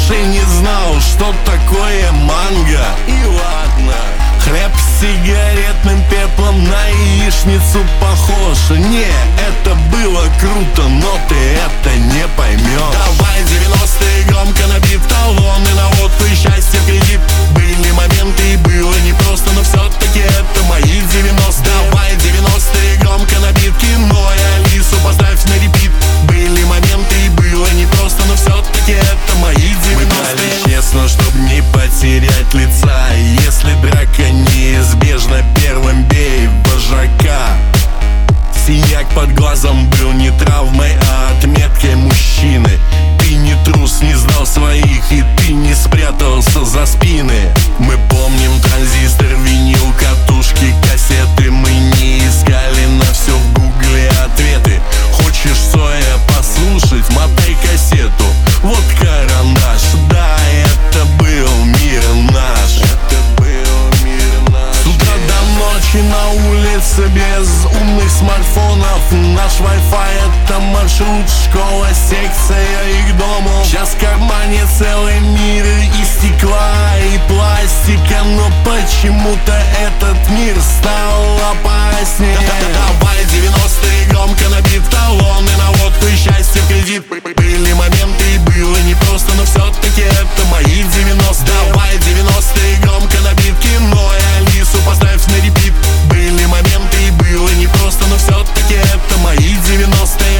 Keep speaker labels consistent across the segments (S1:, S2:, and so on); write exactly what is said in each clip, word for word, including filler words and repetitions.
S1: раньше не знал, что такое манго. И ладно, хлеб с сигаретным пеплом на яичницу похож. Не, это было круто, но ты это не поймешь. Давай девяностые громко набит, талоны на водку и счастье в кредит. Были моменты и было непросто, но все-таки это мои девяностые. Давай девяностые громко набит, кино и Алису поставь на репит. Были моменты и было непросто, но все-таки это мои девяностые. Мы брали честно, чтоб не потерять лица. Если драка неизбежна, первым бей вожака. Синяк под глазом был не травмой, а отметкой мужчины. Ты не трус, не знал своих, и ты не спрятался за спины. Мы помним транзистор, винил, катушки, кассеты. Мы не искали на все в гугле ответы. Хочешь соя послушать, мотай кассету. Вот карандаш, да, это был мир наш. Это был мир наш. С утра до ночи на улице без умных смартфонов. Наш Wi-Fi — это маршрут, школа, секция и к дому. Сейчас в кармане целый мир из стекла и пластика, но почему-то этот мир стал опаснее. Давай девяностые громко набит, талоны на водку и счастье в кредит. Были моменты и было непросто, но все-таки это мои девяностые. Давай девяностые громко набит, кино и Алису поставь на репит. Были моменты и было непросто, но все-таки это мои девяностые.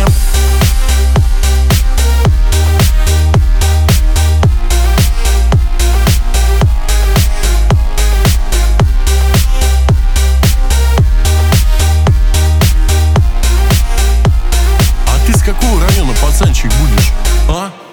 S1: А ты с какого района, пацанчик, будешь, а?